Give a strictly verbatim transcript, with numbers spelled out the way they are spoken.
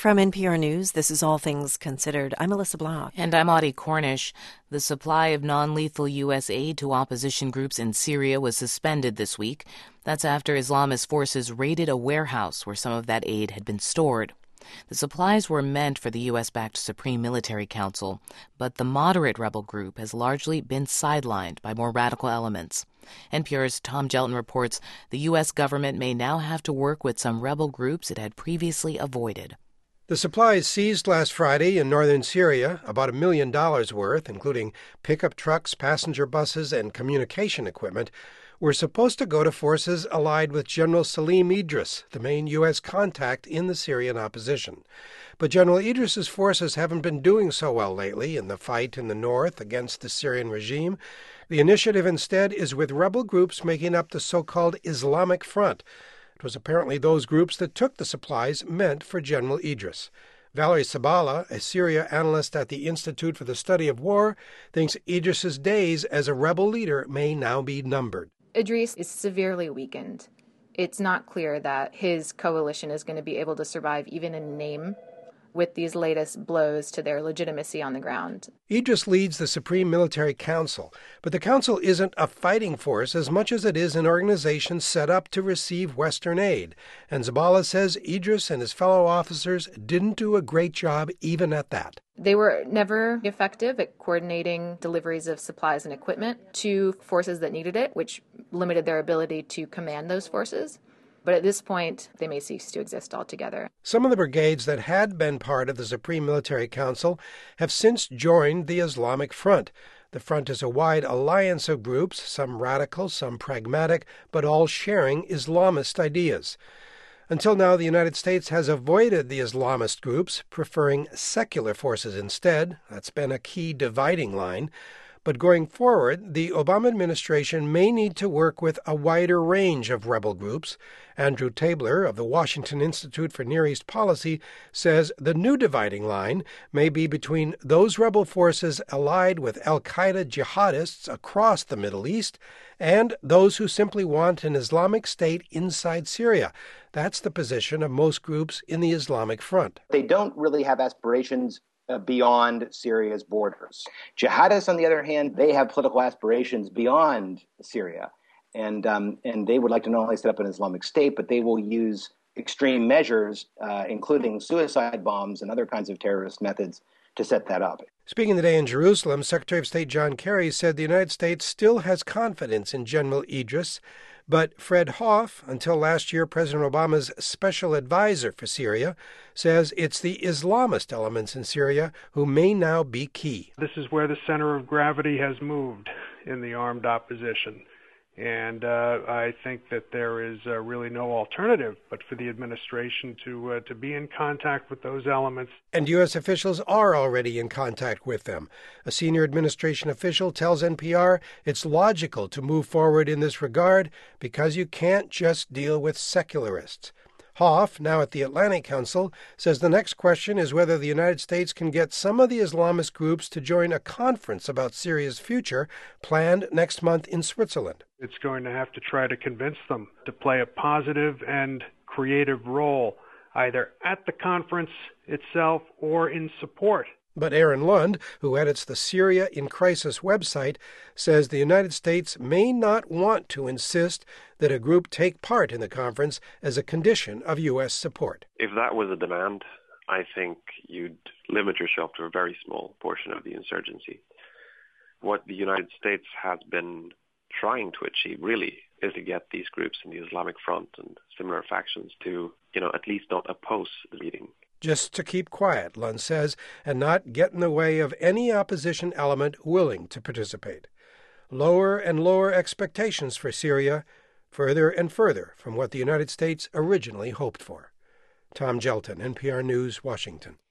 From N P R News, this is All Things Considered. I'm Melissa Block. And I'm Audie Cornish. The supply of non-lethal U S aid to opposition groups in Syria was suspended this week. That's after Islamist forces raided a warehouse where some of that aid had been stored. The supplies were meant for the U S-backed Supreme Military Council, but the moderate rebel group has largely been sidelined by more radical elements. N P R's Tom Gelton reports the U S government may now have to work with some rebel groups it had previously avoided. The supplies seized last Friday in northern Syria, about a million dollars worth, including pickup trucks, passenger buses, and communication equipment, were supposed to go to forces allied with General Salim Idris, the main U S contact in the Syrian opposition. But General Idris's forces haven't been doing so well lately in the fight in the north against the Syrian regime. The initiative instead is with rebel groups making up the so-called Islamic Front. It was apparently those groups that took the supplies meant for General Idris. Valerie Sabala, a Syria analyst at the Institute for the Study of War, thinks Idris's days as a rebel leader may now be numbered. Idris is severely weakened. It's not clear that his coalition is going to be able to survive even in name with these latest blows to their legitimacy on the ground. Idris leads the Supreme Military Council, but the council isn't a fighting force as much as it is an organization set up to receive Western aid. And Zabala says Idris and his fellow officers didn't do a great job even at that. They were never effective at coordinating deliveries of supplies and equipment to forces that needed it, which limited their ability to command those forces. But at this point, they may cease to exist altogether. Some of the brigades that had been part of the Supreme Military Council have since joined the Islamic Front. The front is a wide alliance of groups, some radical, some pragmatic, but all sharing Islamist ideas. Until now, the United States has avoided the Islamist groups, preferring secular forces instead. That's been a key dividing line. But going forward, the Obama administration may need to work with a wider range of rebel groups. Andrew Tabler of the Washington Institute for Near East Policy says the new dividing line may be between those rebel forces allied with al-Qaeda jihadists across the Middle East and those who simply want an Islamic State inside Syria. That's the position of most groups in the Islamic Front. They don't really have aspirations Uh, beyond Syria's borders. Jihadists, on the other hand, they have political aspirations beyond Syria. And um, and they would like to not only set up an Islamic State, but they will use extreme measures, uh, including suicide bombs and other kinds of terrorist methods, to set that up. Speaking today in Jerusalem, Secretary of State John Kerry said the United States still has confidence in General Idris. But Fred Hoff, until last year President Obama's special advisor for Syria, says it's the Islamist elements in Syria who may now be key. This is where the center of gravity has moved in the armed opposition. And uh, I think that there is uh, really no alternative but for the administration to uh, to be in contact with those elements. And U S officials are already in contact with them. A senior administration official tells N P R it's logical to move forward in this regard because you can't just deal with secularists. Hoff, now at the Atlantic Council, says the next question is whether the United States can get some of the Islamist groups to join a conference about Syria's future planned next month in Switzerland. It's going to have to try to convince them to play a positive and creative role, either at the conference itself or in support. But Aaron Lund, who edits the Syria in Crisis website, says the United States may not want to insist that a group take part in the conference as a condition of U S support. If that was a demand, I think you'd limit yourself to a very small portion of the insurgency. What the United States has been trying to achieve, really, is to get these groups in the Islamic Front and similar factions to, you know, at least not oppose the meeting. Just to keep quiet, Lund says, and not get in the way of any opposition element willing to participate. Lower and lower expectations for Syria, further and further from what the United States originally hoped for. Tom Gelton, N P R News, Washington.